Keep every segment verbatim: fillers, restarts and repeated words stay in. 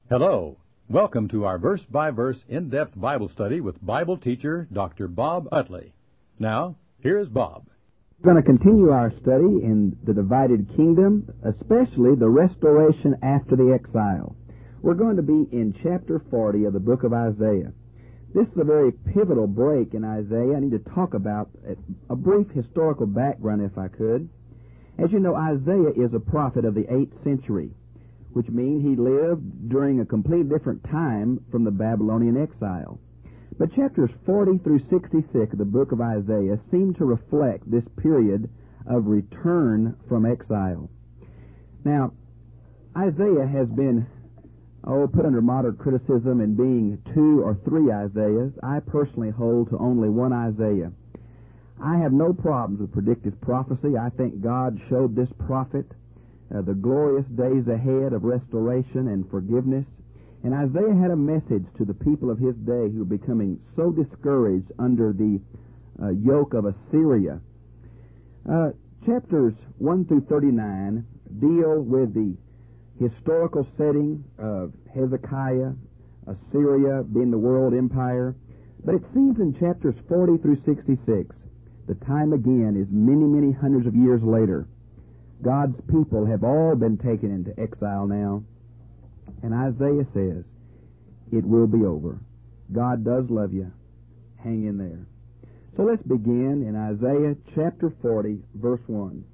Hello. Welcome to our verse-by-verse in-depth Bible study with Bible teacher Doctor Bob Utley. Now, here's Bob. We're going to continue our study in the divided kingdom, especially the restoration after the exile. We're going to be in chapter forty of the book of Isaiah. This is a very pivotal break in Isaiah. I need to talk about a brief historical background, if I could. As you know, Isaiah is a prophet of the eighth century, which means he lived during a completely different time from the Babylonian exile. But chapters forty through sixty-six of the book of Isaiah seem to reflect this period of return from exile. Now, Isaiah has been, oh, put under modern criticism in being two or three Isaiahs. I personally hold to only one Isaiah. I have no problems with predictive prophecy. I think God showed this prophet Uh, the glorious days ahead of restoration and forgiveness. And Isaiah had a message to the people of his day who were becoming so discouraged under the uh, yoke of Assyria. Uh, chapters one through thirty-nine deal with the historical setting of Hezekiah, Assyria being the world empire. But it seems in chapters forty through sixty-six, the time again is many, many hundreds of years later. God's people have all been taken into exile now. And Isaiah says, it will be over. God does love you. Hang in there. So let's begin in Isaiah chapter forty, verse one.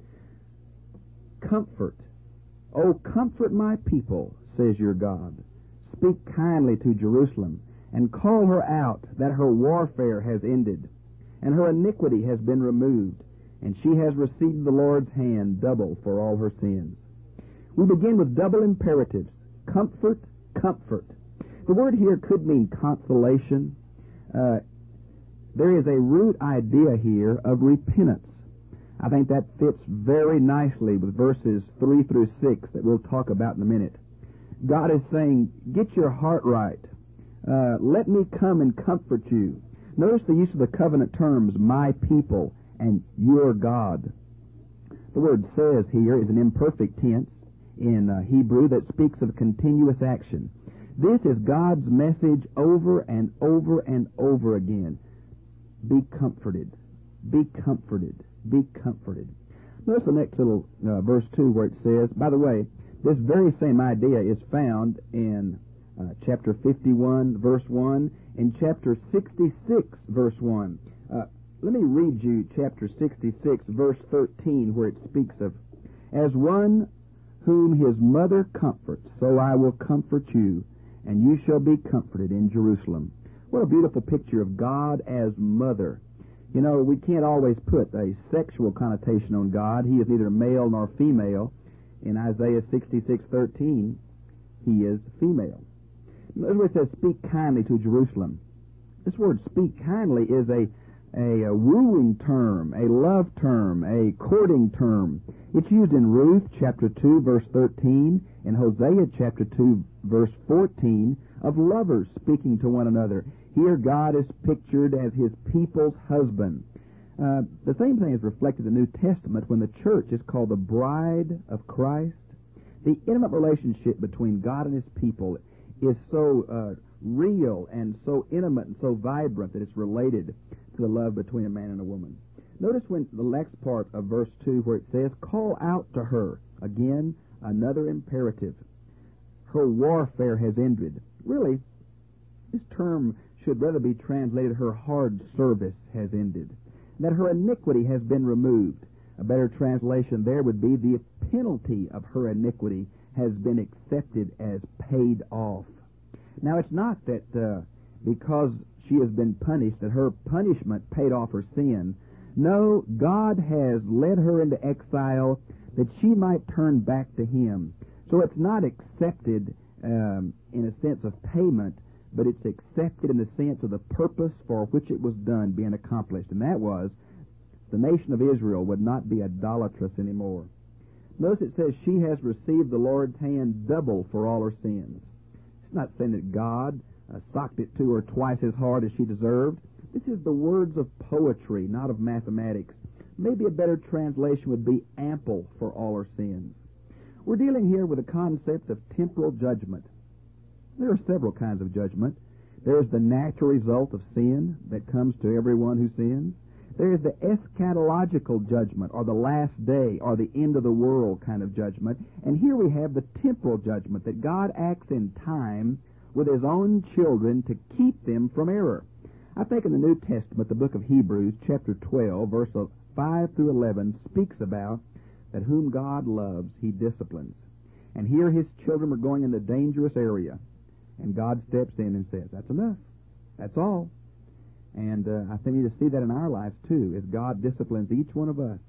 Comfort, O comfort my people, says your God. Speak kindly to Jerusalem, and call her out that her warfare has ended, and her iniquity has been removed, and she has received the Lord's hand double for all her sins. We begin with double imperatives. Comfort, comfort. The word here could mean consolation. Uh, there is a root idea here of repentance. I think that fits very nicely with verses three through six that we'll talk about in a minute. God is saying, get your heart right. Uh, let me come and comfort you. Notice the use of the covenant terms, my people, and your God. The word says here is an imperfect tense in uh, Hebrew that speaks of continuous action. This is God's message over and over and over again. Be comforted. Be comforted. Be comforted. Notice the next little uh, verse two where it says, by the way, this very same idea is found in uh, chapter fifty-one, verse one, and chapter sixty-six, verse one. Uh, Let me read you chapter sixty-six, verse thirteen, where it speaks of, as one whom his mother comforts, so I will comfort you, and you shall be comforted in Jerusalem. What a beautiful picture of God as mother. You know, we can't always put a sexual connotation on God. He is neither male nor female. In Isaiah sixty-six, thirteen, he is female. Notice where it says, speak kindly to Jerusalem. This word, speak kindly, is a A, a wooing term, a love term, a courting term. It's used in Ruth chapter two, verse thirteen, and Hosea chapter two, verse fourteen, of lovers speaking to one another. Here God is pictured as his people's husband. Uh, the same thing is reflected in the New Testament when the church is called the bride of Christ. The intimate relationship between God and his people is so uh, real and so intimate and so vibrant that it's related to the love between a man and a woman. Notice when the next part of verse two where it says, call out to her. Again, another imperative. Her warfare has ended. Really, this term should rather be translated, her hard service has ended. That her iniquity has been removed. A better translation there would be the penalty of her iniquity has been accepted as paid off. Now, it's not that uh, because she has been punished, that her punishment paid off her sin. No, God has led her into exile that she might turn back to him. So it's not accepted um, in a sense of payment, but it's accepted in the sense of the purpose for which it was done being accomplished. And that was, the nation of Israel would not be idolatrous anymore. Notice it says she has received the Lord's hand double for all her sins. It's not saying that God uh, socked it to her twice as hard as she deserved. This is the words of poetry, not of mathematics. Maybe a better translation would be ample for all her sins. We're dealing here with a concept of temporal judgment. There are several kinds of judgment. There's the natural result of sin that comes to everyone who sins. There is the eschatological judgment, or the last day, or the end of the world kind of judgment. And here we have the temporal judgment, that God acts in time with His own children to keep them from error. I think in the New Testament, the book of Hebrews, chapter twelve, verse five through eleven, speaks about that whom God loves, He disciplines. And here His children are going in the dangerous area. And God steps in and says, that's enough. That's all. And uh, I think we need to see that in our lives, too, as God disciplines each one of us.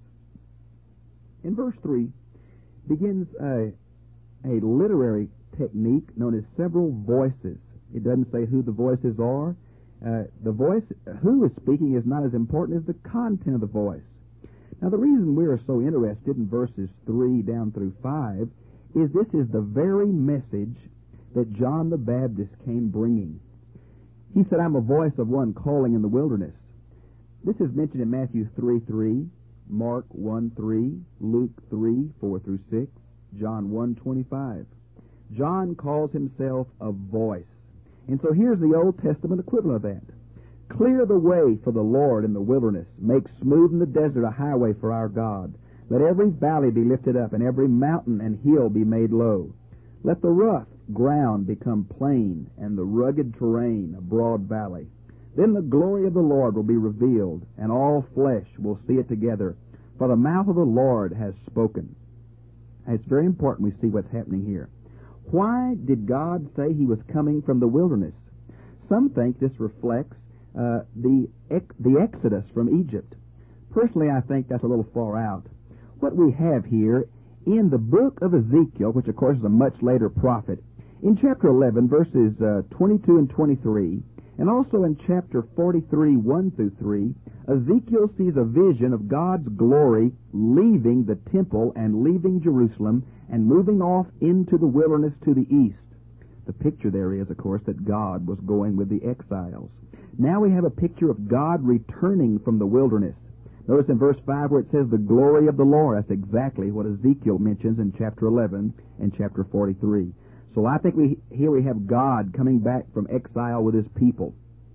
In verse three, begins a, a literary technique known as several voices. It doesn't say who the voices are. Uh, the voice, who is speaking, is not as important as the content of the voice. Now, the reason we are so interested in verses three down through five is this is the very message that John the Baptist came bringing. He said, I'm a voice of one calling in the wilderness. This is mentioned in Matthew three three, Mark one three, Luke three four through six, John one twenty-five. John calls himself a voice. And so here's the Old Testament equivalent of that. Clear the way for the Lord in the wilderness. Make smooth in the desert a highway for our God. Let every valley be lifted up, and every mountain and hill be made low. Let the rough ground become plain, and the rugged terrain a broad valley. Then the glory of the Lord will be revealed, and all flesh will see it together, for the mouth of the Lord has spoken. It's very important we see what's happening here. Why did God say He was coming from the wilderness? Some think this reflects uh, the ex- the Exodus from Egypt. Personally, I think that's a little far out. What we have here in the book of Ezekiel, which of course is a much later prophet, in chapter eleven, verses uh, twenty-two and twenty-three, and also in chapter forty-three, one through three, Ezekiel sees a vision of God's glory leaving the temple and leaving Jerusalem and moving off into the wilderness to the east. The picture there is, of course, that God was going with the exiles. Now we have a picture of God returning from the wilderness. Notice in verse five where it says the glory of the Lord. That's exactly what Ezekiel mentions in chapter eleven and chapter forty-three. So I think we here we have God coming back from exile with His people.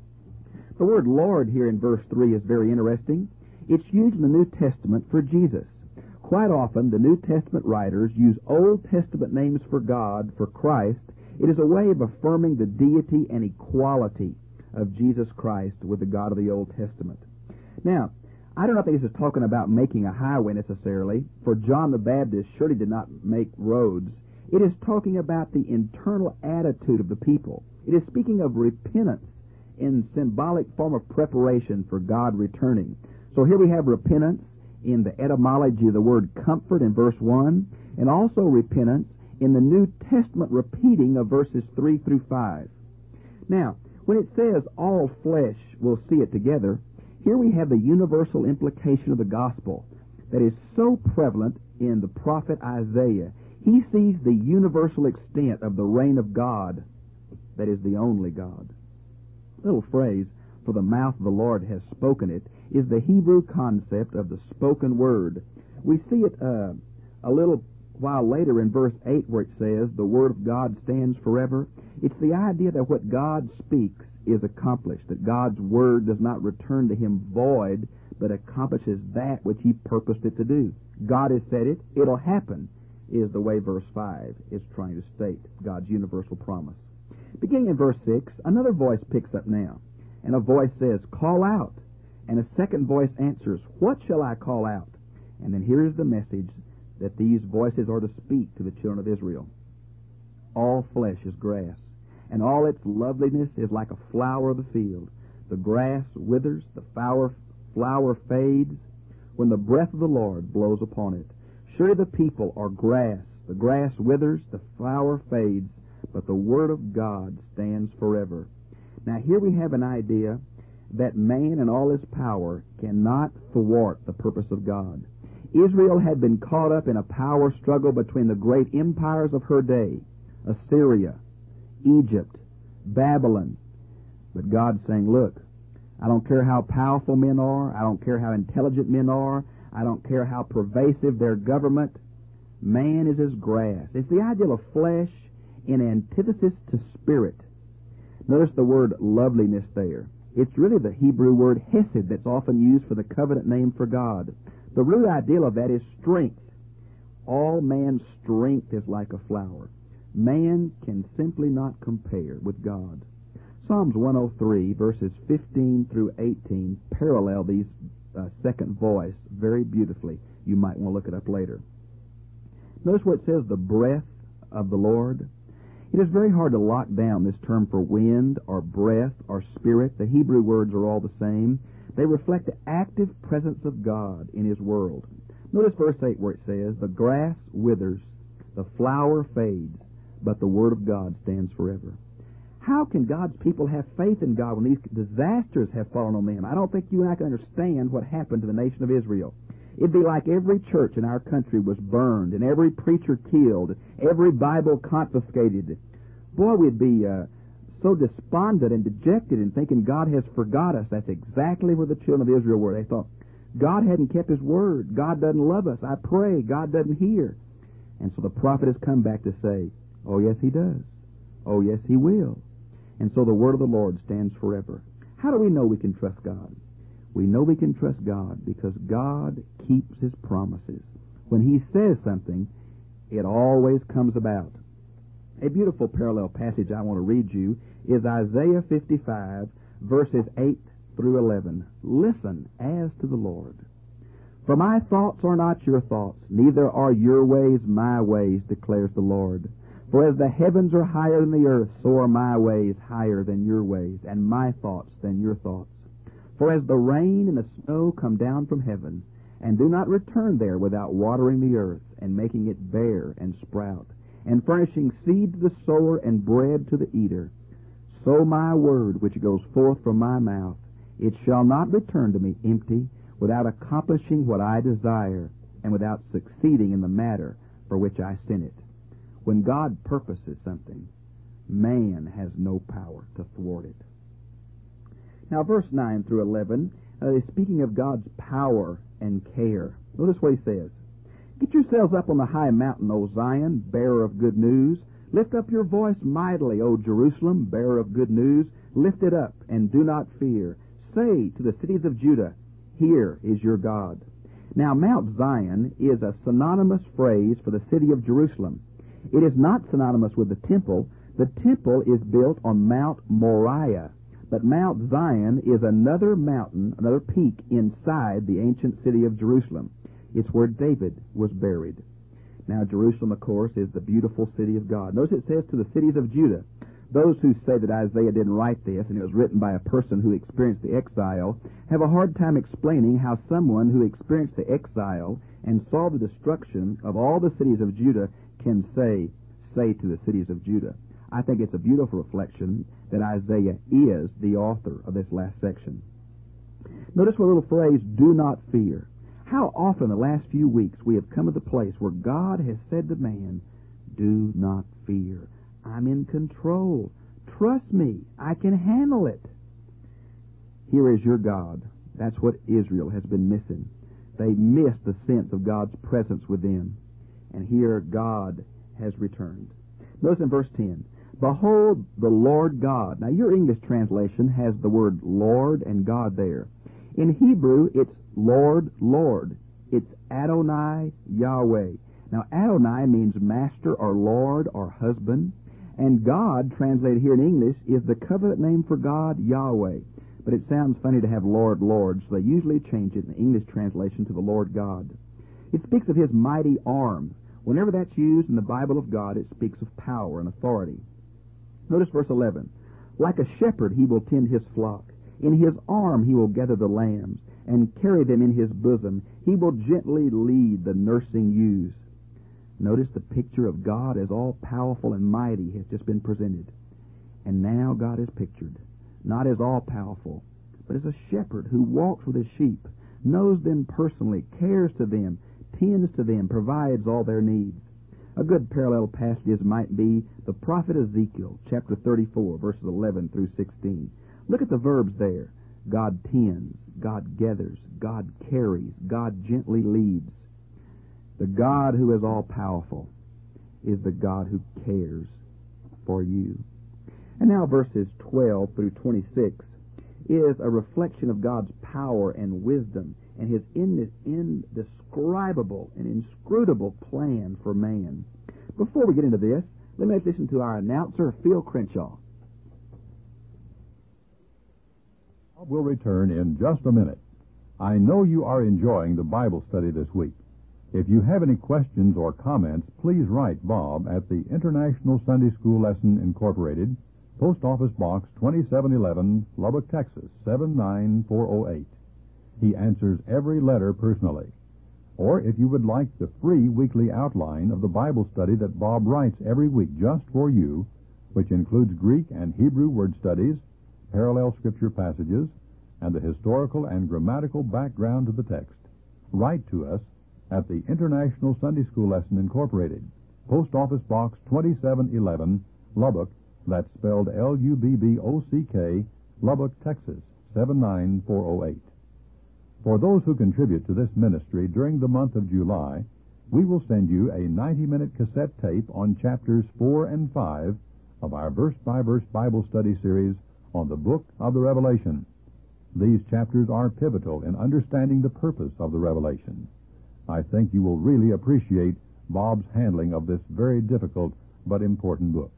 The word Lord here in verse three is very interesting. It's used in the New Testament for Jesus. Quite often the New Testament writers use Old Testament names for God, for Christ. It is a way of affirming the deity and equality of Jesus Christ with the God of the Old Testament. Now, I don't know if this is talking about making a highway necessarily, for John the Baptist surely did not make roads. It is talking about the internal attitude of the people. It is speaking of repentance in symbolic form of preparation for God returning. So here we have repentance in the etymology of the word comfort in verse one, and also repentance in the New Testament repeating of verses three through five. Now, when it says all flesh will see it together, here we have the universal implication of the gospel that is so prevalent in the prophet Isaiah. He sees the universal extent of the reign of God that is the only God. The little phrase, for the mouth of the Lord has spoken it, is the Hebrew concept of the spoken word. We see it uh, a little while later in verse eight where it says, the word of God stands forever. It's the idea that what God speaks is accomplished, that God's word does not return to Him void, but accomplishes that which He purposed it to do. God has said it, it'll happen, is the way verse five is trying to state God's universal promise. Beginning in verse six, another voice picks up now, and a voice says, call out. And a second voice answers, what shall I call out? And then here is the message that these voices are to speak to the children of Israel. All flesh is grass, and all its loveliness is like a flower of the field. The grass withers, the flower, flower fades, when the breath of the Lord blows upon it. Surely the people are grass. The grass withers, the flower fades, but the word of God stands forever. Now here we have an idea that man and all his power cannot thwart the purpose of God. Israel had been caught up in a power struggle between the great empires of her day, Assyria, Egypt, Babylon. But God's saying, look, I don't care how powerful men are, I don't care how intelligent men are, I don't care how pervasive their government, man is as grass. It's the ideal of flesh in antithesis to spirit. Notice the word loveliness there. It's really the Hebrew word hesed that's often used for the covenant name for God. The root ideal of that is strength. All man's strength is like a flower. Man can simply not compare with God. Psalms one oh three, verses fifteen through eighteen, parallel these uh, second voice very beautifully. You might want to look it up later. Notice where it says the breath of the Lord. It is very hard to lock down this term for wind or breath or spirit. The Hebrew words are all the same. They reflect the active presence of God in His world. Notice verse eight where it says, the grass withers, the flower fades, but the word of God stands forever. How can God's people have faith in God when these disasters have fallen on them? I don't think you and I can understand what happened to the nation of Israel. It'd be like every church in our country was burned and every preacher killed, every Bible confiscated. Boy, we'd be uh, so despondent and dejected in thinking God has forgot us. That's exactly where the children of Israel were. They thought, God hadn't kept His word. God doesn't love us. I pray. God doesn't hear. And so the prophet has come back to say, oh, yes, He does. Oh, yes, He will. And so the word of the Lord stands forever. How do we know we can trust God? We know we can trust God because God keeps His promises. When He says something, it always comes about. A beautiful parallel passage I want to read you is Isaiah fifty-five, verses eight through eleven. Listen as to the Lord. For my thoughts are not your thoughts, neither are your ways my ways, declares the Lord. For as the heavens are higher than the earth, so are my ways higher than your ways, and my thoughts than your thoughts. For as the rain and the snow come down from heaven, and do not return there without watering the earth, and making it bear and sprout, and furnishing seed to the sower and bread to the eater, so my word which goes forth from my mouth, it shall not return to me empty, without accomplishing what I desire, and without succeeding in the matter for which I sent it. When God purposes something, man has no power to thwart it. Now, verse nine through eleven uh, is speaking of God's power and care. Notice what He says. Get yourselves up on the high mountain, O Zion, bearer of good news. Lift up your voice mightily, O Jerusalem, bearer of good news. Lift it up, and do not fear. Say to the cities of Judah, here is your God. Now, Mount Zion is a synonymous phrase for the city of Jerusalem. It is not synonymous with the temple. The temple is built on Mount Moriah, but Mount Zion is another mountain, another peak inside the ancient city of Jerusalem. It's where David was buried. Now, Jerusalem, of course, is the beautiful city of God. Notice it says to the cities of Judah. Those who say that Isaiah didn't write this and it was written by a person who experienced the exile have a hard time explaining how someone who experienced the exile and saw the destruction of all the cities of Judah can say, say to the cities of Judah. I think it's a beautiful reflection that Isaiah is the author of this last section. Notice the little phrase, do not fear. How often in the last few weeks we have come to the place where God has said to man, do not fear. I'm in control. Trust me. I can handle it. Here is your God. That's what Israel has been missing. They missed the sense of God's presence with them. And here God has returned. Notice in verse ten, behold the Lord God. Now your English translation has the word Lord and God there. In Hebrew, it's Lord, Lord. It's Adonai, Yahweh. Now Adonai means master or Lord or husband. And God, translated here in English, is the covenant name for God, Yahweh. But it sounds funny to have Lord, Lord, so they usually change it in the English translation to the Lord God. It speaks of His mighty arm. Whenever that's used in the Bible of God, it speaks of power and authority. Notice verse eleven. Like a shepherd he will tend his flock. In his arm he will gather the lambs, and carry them in his bosom. He will gently lead the nursing ewes. Notice the picture of God as all-powerful and mighty has just been presented. And now God is pictured, not as all-powerful, but as a shepherd who walks with his sheep, knows them personally, cares to them, tends to them, provides all their needs. A good parallel passages might be the prophet Ezekiel, chapter thirty-four, verses eleven through sixteen. Look at the verbs there. God tends, God gathers, God carries, God gently leads. The God who is all-powerful is the God who cares for you. And now verses twelve through twenty-six is a reflection of God's power and wisdom and His indescribable and inscrutable plan for man. Before we get into this, let me listen to our announcer, Phil Crenshaw. We'll return in just a minute. I know you are enjoying the Bible study this week. If you have any questions or comments, please write Bob at the International Sunday School Lesson Incorporated, Post Office Box twenty-seven eleven, Lubbock, Texas, seven nine four oh eight. He answers every letter personally. Or if you would like the free weekly outline of the Bible study that Bob writes every week just for you, which includes Greek and Hebrew word studies, parallel scripture passages, and the historical and grammatical background to the text, write to us at the International Sunday School Lesson Incorporated, Post Office Box twenty-seven eleven, Lubbock, that's spelled L U B B O C K, Lubbock, Texas, seven nine four oh eight. For those who contribute to this ministry during the month of July, we will send you a ninety-minute cassette tape on chapters four and five of our verse-by-verse Bible study series on the book of the Revelation. These chapters are pivotal in understanding the purpose of the Revelation. I think you will really appreciate Bob's handling of this very difficult but important book.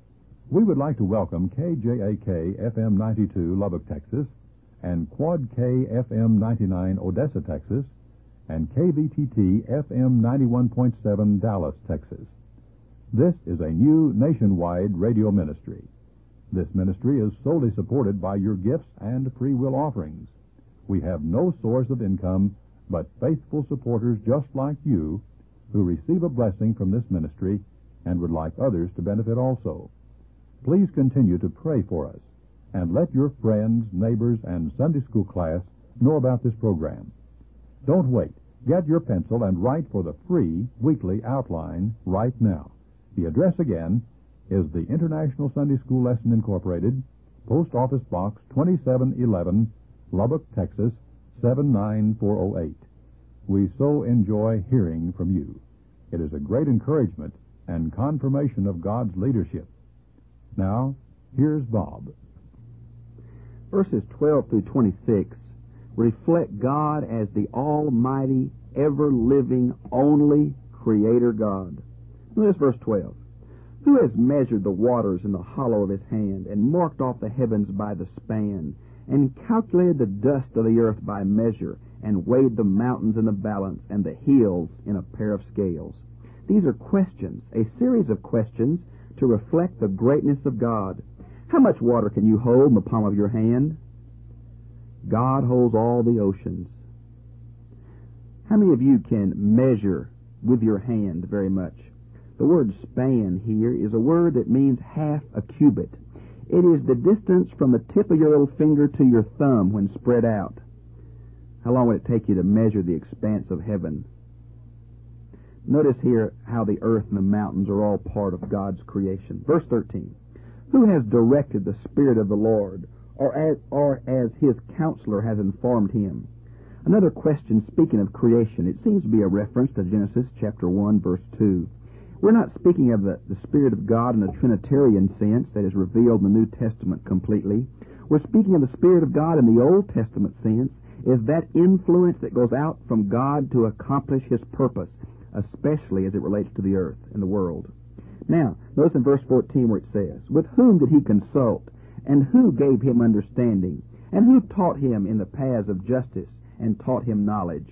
We would like to welcome K J A K F M ninety-two, Lubbock, Texas, and Quad K F M ninety-nine, Odessa, Texas, and K V T T F M ninety-one point seven, Dallas, Texas. This is a new nationwide radio ministry. This ministry is solely supported by your gifts and free will offerings. We have no source of income but faithful supporters just like you who receive a blessing from this ministry and would like others to benefit also. Please continue to pray for us and let your friends, neighbors, and Sunday school class know about this program. Don't wait. Get your pencil and write for the free weekly outline right now. The address again is the International Sunday School Lesson Incorporated, Post Office Box twenty-seven eleven, Lubbock, Texas, seven nine four oh eight. We so enjoy hearing from you. It is a great encouragement and confirmation of God's leadership. Now, here's Bob. Verses twelve through twenty-six reflect God as the almighty, ever-living, only Creator God. Notice verse twelve. Who has measured the waters in the hollow of his hand, and marked off the heavens by the span, and calculated the dust of the earth by measure, and weighed the mountains in the balance, and the hills in a pair of scales? These are questions, a series of questions to reflect the greatness of God. How much water can you hold in the palm of your hand? God holds all the oceans. How many of you can measure with your hand very much? The word span here is a word that means half a cubit. It is the distance from the tip of your little finger to your thumb when spread out. How long would it take you to measure the expanse of heaven? Notice here how the earth and the mountains are all part of God's creation. Verse thirteen. Who has directed the Spirit of the Lord, or as, or as His counselor has informed him? Another question, speaking of creation, it seems to be a reference to Genesis chapter one, verse two. We're not speaking of the, the Spirit of God in a Trinitarian sense that is revealed in the New Testament completely. We're speaking of the Spirit of God in the Old Testament sense, is that influence that goes out from God to accomplish His purpose, especially as it relates to the earth and the world. Now, notice in verse fourteen where it says, with whom did He consult, and who gave Him understanding, and who taught Him in the paths of justice, and taught Him knowledge?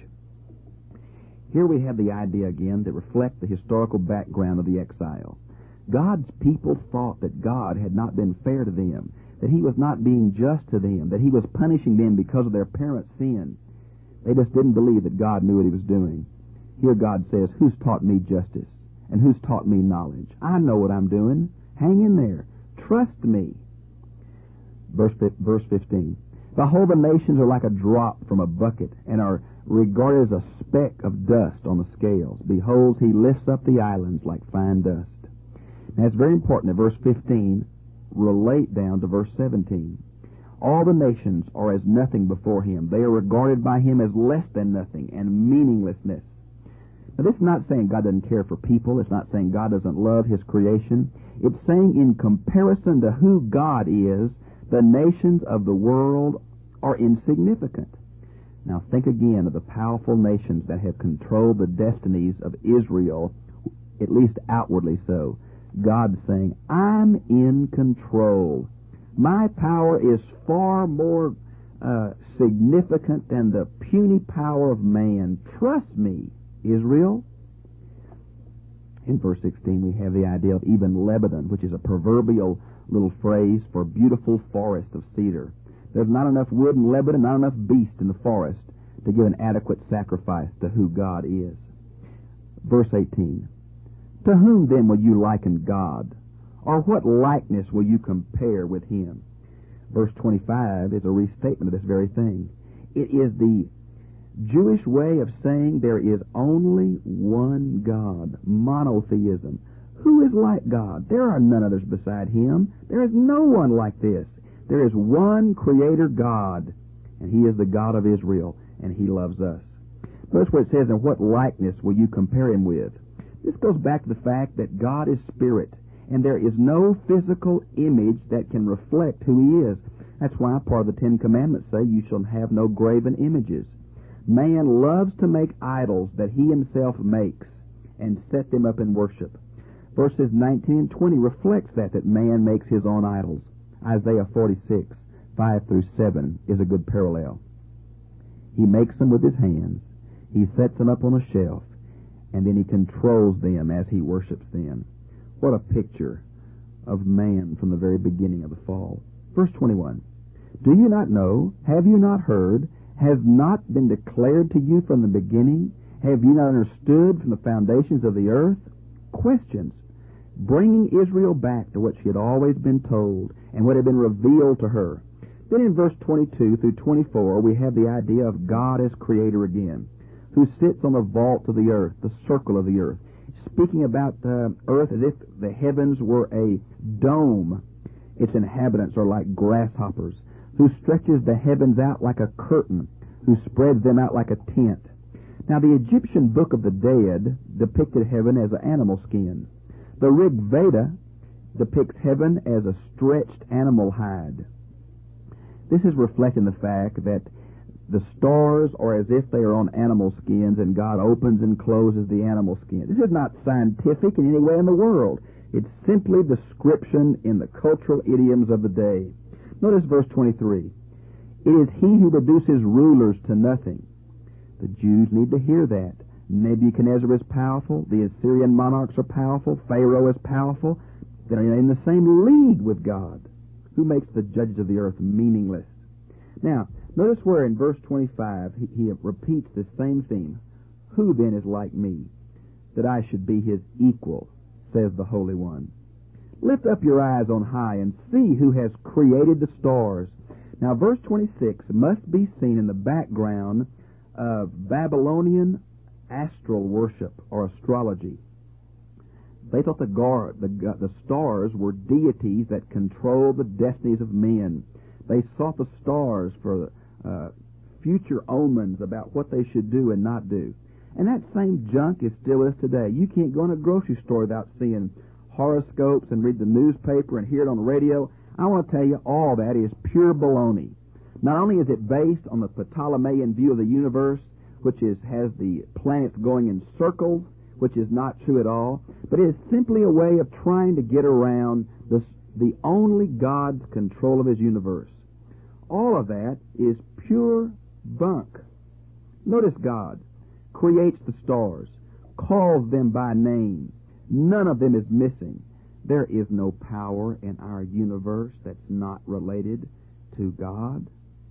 Here we have the idea again that reflects the historical background of the exile. God's people thought that God had not been fair to them, that He was not being just to them, that He was punishing them because of their parents' sin. They just didn't believe that God knew what He was doing. Here God says, who's taught me justice? And who's taught me knowledge? I know what I'm doing. Hang in there. Trust me. Verse, verse fifteen. Behold, the nations are like a drop from a bucket, and are regarded as a speck of dust on the scales. Behold, He lifts up the islands like fine dust. Now, it's very important that verse fifteen relate down to verse seventeen. All the nations are as nothing before Him. They are regarded by Him as less than nothing and meaninglessness. Now, this is not saying God doesn't care for people. It's not saying God doesn't love His creation. It's saying in comparison to who God is, the nations of the world are insignificant. Now, think again of the powerful nations that have controlled the destinies of Israel, at least outwardly so. God's saying, I'm in control. My power is far more uh, significant than the puny power of man. Trust me, Israel. In verse sixteen, we have the idea of even Lebanon, which is a proverbial little phrase for beautiful forest of cedar. There's not enough wood in Lebanon, not enough beast in the forest to give an adequate sacrifice to who God is. Verse eighteen, to whom then will you liken God? Or what likeness will you compare with Him? Verse twenty-five is a restatement of this very thing. It is the Jewish way of saying there is only one God, monotheism. Who is like God? There are none others beside Him. There is no one like this. There is one Creator God, and He is the God of Israel, and He loves us. Notice what it says, and what likeness will you compare Him with? This goes back to the fact that God is Spirit, and there is no physical image that can reflect who He is. That's why part of the Ten Commandments say, you shall have no graven images. Man loves to make idols that he himself makes and set them up in worship. Verses nineteen and twenty reflects that, that man makes his own idols. Isaiah forty-six, five through seven is a good parallel. He makes them with his hands. He sets them up on a shelf, and then he controls them as he worships them. What a picture of man from the very beginning of the fall. Verse twenty-one, do you not know? Have you not heard? Has not been declared to you from the beginning? Have you not understood from the foundations of the earth? Questions, bringing Israel back to what she had always been told and what had been revealed to her. Then in verse twenty-two through twenty-four, we have the idea of God as Creator again, who sits on the vault of the earth, the circle of the earth, speaking about the earth as if the heavens were a dome. Its inhabitants are like grasshoppers, who stretches the heavens out like a curtain, who spreads them out like a tent. Now, the Egyptian Book of the Dead depicted heaven as an animal skin. The Rig Veda depicts heaven as a stretched animal hide. This is reflecting the fact that the stars are as if they are on animal skins, and God opens and closes the animal skin. This is not scientific in any way in the world. It's simply description in the cultural idioms of the day. Notice verse twenty-three. It is He who reduces rulers to nothing. The Jews need to hear that. Nebuchadnezzar is powerful. The Assyrian monarchs are powerful. Pharaoh is powerful. They're in the same league with God, who makes the judges of the earth meaningless. Now, notice where in verse twenty-five he, he repeats the same theme. Who then is like me, that I should be His equal, says the Holy One. Lift up your eyes on high and see who has created the stars. Now, verse twenty-six must be seen in the background of Babylonian astral worship or astrology. They thought the, gar- the, the stars were deities that controlled the destinies of men. They sought the stars for uh, future omens about what they should do and not do. And that same junk is still with us today. You can't go in a grocery store without seeing horoscopes and read the newspaper and hear it on the radio. I want to tell you, all that is pure baloney. Not only is it based on the Ptolemaic view of the universe, which is has the planets going in circles, which is not true at all, but it is simply a way of trying to get around the, the only God's control of His universe. All of that is pure bunk. Notice God creates the stars, calls them by name. None of them is missing. There is no power in our universe that's not related to God.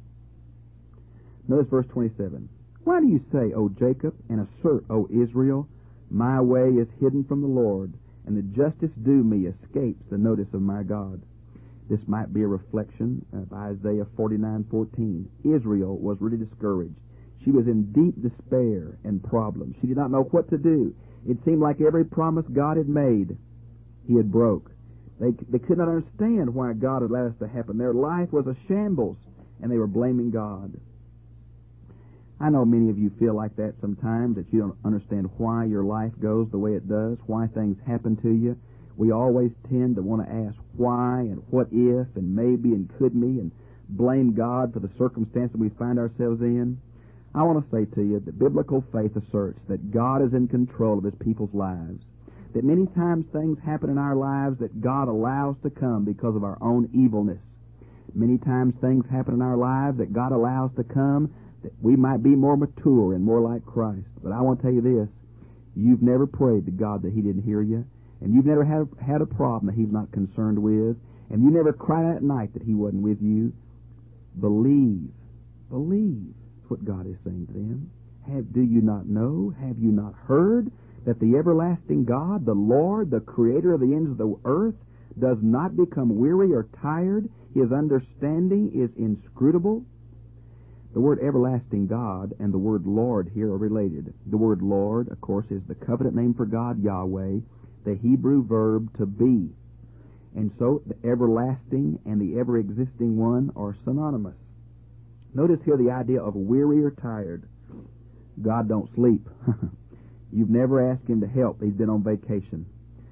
Notice verse twenty-seven. Why do you say, O Jacob, and assert, O Israel, my way is hidden from the Lord, and the justice due me escapes the notice of my God? This might be a reflection of Isaiah forty-nine fourteen. Israel was really discouraged. She was in deep despair and problems. She did not know what to do. It seemed like every promise God had made, He had broke. They, they could not understand why God had allowed this to happen. Their life was a shambles, and they were blaming God. I know many of you feel like that sometimes, that you don't understand why your life goes the way it does, why things happen to you. We always tend to want to ask why and what if and maybe and could me and blame God for the circumstances we find ourselves in. I want to say to you that biblical faith asserts that God is in control of His people's lives, that many times things happen in our lives that God allows to come because of our own evilness. Many times things happen in our lives that God allows to come that we might be more mature and more like Christ. But I want to tell you this, you've never prayed to God that He didn't hear you, and you've never had, had a problem that He's not concerned with, and you never cried out at night that He wasn't with you. Believe. Believe. That's what God is saying to them. Have, do you not know? Have you not heard that the everlasting God, the Lord, the Creator of the ends of the earth, does not become weary or tired? His understanding is inscrutable. The word everlasting God and the word Lord here are related. The word Lord, of course, is the covenant name for God, Yahweh, the Hebrew verb to be. And so the everlasting and the ever-existing one are synonymous. Notice here the idea of weary or tired. God don't sleep. You've never asked Him to help. He's been on vacation.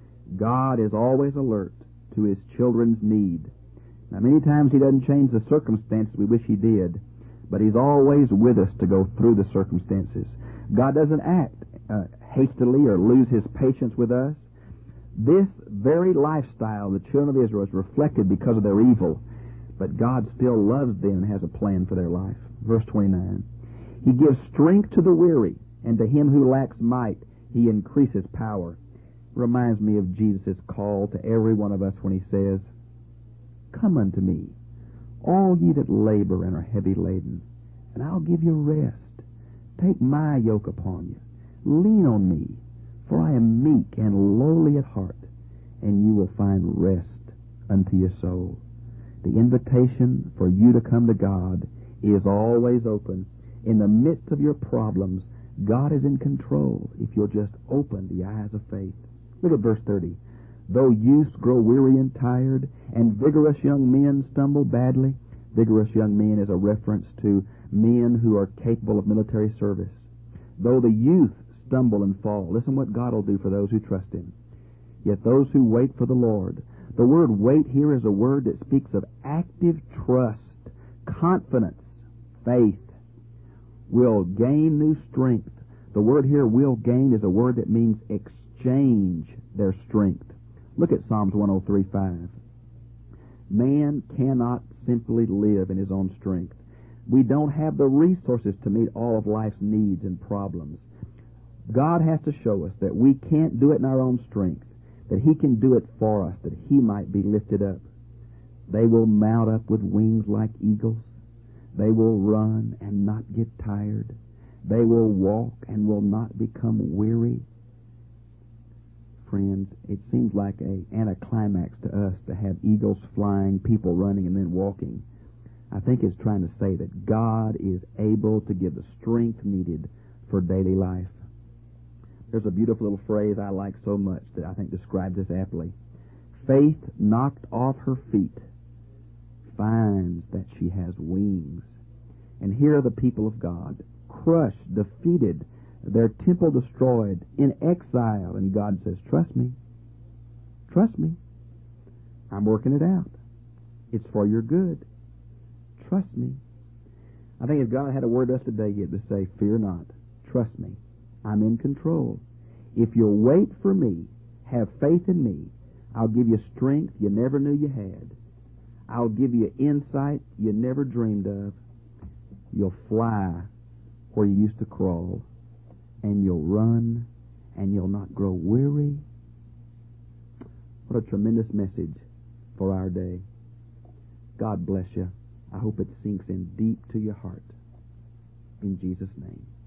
God is always alert to His children's need. Now, many times He doesn't change the circumstances we wish He did, but He's always with us to go through the circumstances. God doesn't act uh, hastily or lose His patience with us. This very lifestyle the children of Israel is reflected because of their evil, but God still loves them and has a plan for their life. Verse twenty-nine, He gives strength to the weary, and to him who lacks might He increases power. Reminds me of Jesus' call to every one of us when He says, Come unto me, all ye that labor and are heavy laden, and I'll give you rest. Take my yoke upon you. Lean on me, for I am meek and lowly at heart, and you will find rest unto your soul. The invitation for you to come to God is always open. In the midst of your problems, God is in control if you'll just open the eyes of faith. Look at verse thirty. Though youths grow weary and tired, and vigorous young men stumble badly. Vigorous young men is a reference to men who are capable of military service. Though the youth stumble and fall, listen what God will do for those who trust Him. Yet those who wait for the Lord. The word wait here is a word that speaks of active trust, confidence, faith. Will gain new strength. The word here, will gain, is a word that means exchange their strength. Look at Psalms one oh three five. Man cannot simply live in his own strength. We don't have the resources to meet all of life's needs and problems. God has to show us that we can't do it in our own strength, that He can do it for us, that He might be lifted up. They will mount up with wings like eagles. They will run and not get tired. They will walk and will not become weary. Friends, it seems like an anticlimax to us to have eagles flying, people running, and then walking. I think it's trying to say that God is able to give the strength needed for daily life. There's a beautiful little phrase I like so much that I think describes this aptly. Faith knocked off her feet finds that she has wings. And here are the people of God, crushed, defeated, their temple destroyed, in exile. And God says, trust me. Trust me. I'm working it out. It's for your good. Trust me. I think if God had a word to us today, He would say, fear not. Trust me. I'm in control. If you'll wait for me, have faith in me, I'll give you strength you never knew you had. I'll give you insight you never dreamed of. You'll fly where you used to crawl, and you'll run, and you'll not grow weary. What a tremendous message for our day. God bless you. I hope it sinks in deep to your heart. In Jesus' name.